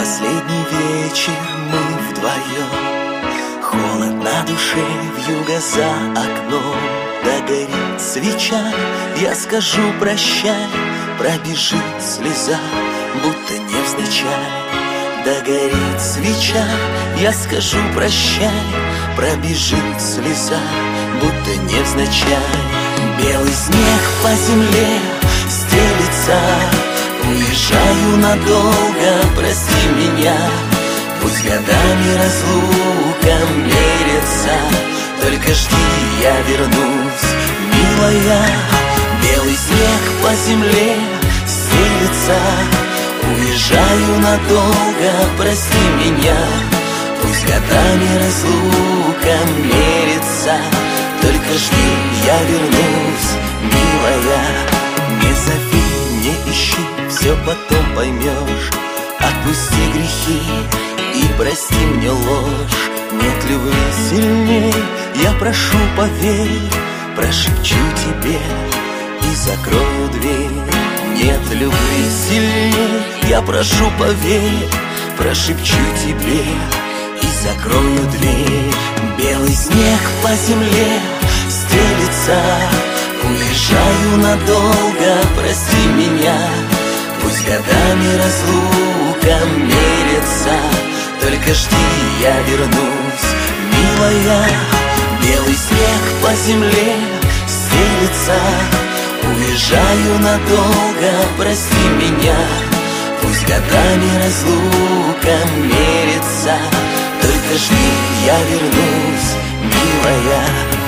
Последний вечер мы вдвоем, холод на душе, вьюга за окном. Догорит свеча, я скажу прощай, пробежит слеза, будто невзначай. Догорит свеча, я скажу прощай, пробежит слеза, будто невзначай. Белый снег по земле стелится, уезжаю надолго, прости меня. Пусть годами разлука мерится, только жди, я вернусь, милая. Белый снег по земле стелится, уезжаю надолго, прости меня. Пусть годами разлука мерится, только жди, я вернусь, милая. Не зови, не ищи, все потом поймешь. Отпусти грехи и прости мне ложь. Нет любви сильней, я прошу, поверь, прошепчу тебе и закрою дверь. Нет любви сильней, я прошу, поверь, прошепчу тебе и закрою дверь. Белый снег по земле стелится, уезжаю надолго, прости меня. Пусть годами разлука мерится, только жди, я вернусь, милая. Белый снег по земле стелится, уезжаю надолго, прости меня. Пусть годами разлука мерится, только жди, я вернусь, милая.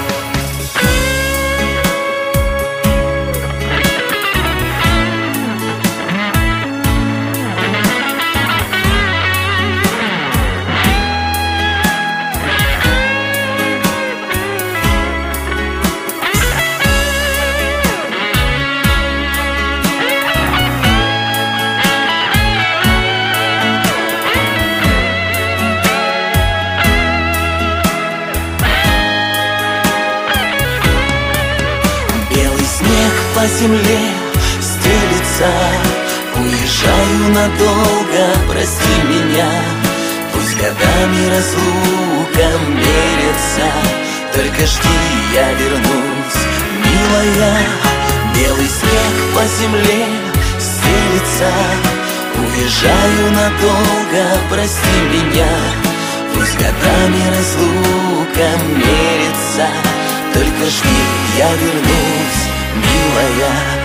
По земле стелится, уезжаю надолго, прости меня. Пусть годами разлука мерится, только жди, я вернусь, милая. Белый снег по земле стелится, уезжаю надолго, прости меня. Пусть годами разлука мерится, только жди, я вернусь, милая.